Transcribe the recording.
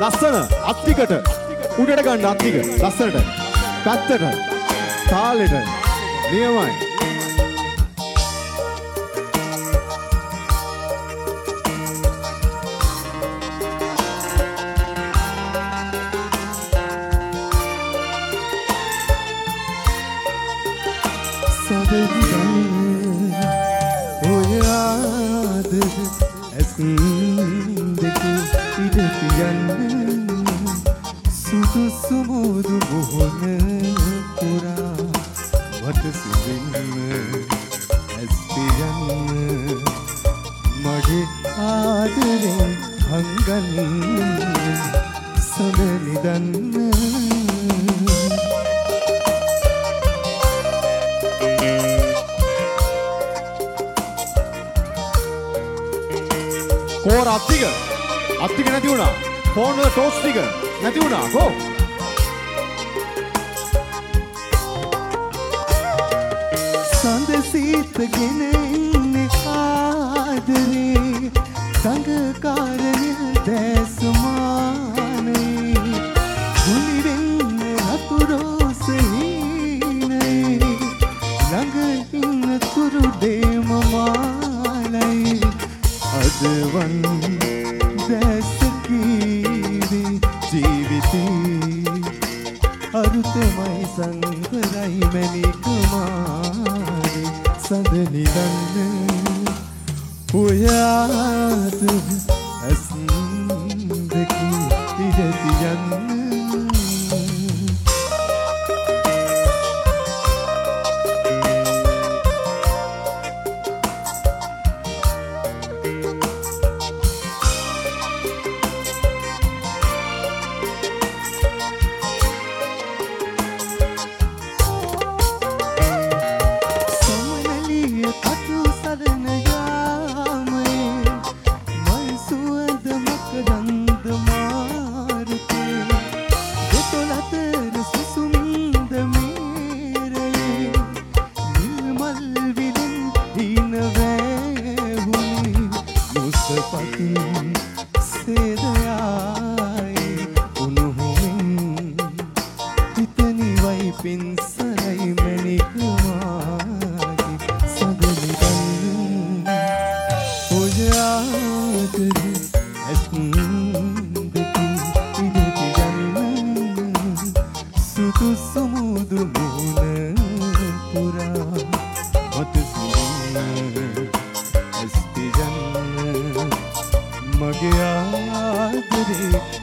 ලස්සන අත්තිකට උඩට ගන්න අත්තික ලස්සනට පැත්තට තාලෙට නියමයි කෝර අත්තික නැති වුණා ෆෝන් වල ටෝස් ටික නැති වුණා කෝ සඳ සීතගෙන ඉන්නේ ආදරේ සංගකාරණය දැස්මානේ ගුලි වෙන්නේ අතුරෝසෙහිනේ ළඟ ඉන්න තුරු දෙම මාලයි අදවන් දැසකීවි ජීවිතේ අරුතමයි සංකරයි මැනිකුමාරි සඳනිදන්න ඔයාද ඇස් දෙකි ඉඩති යන්න මගේ ආදරේ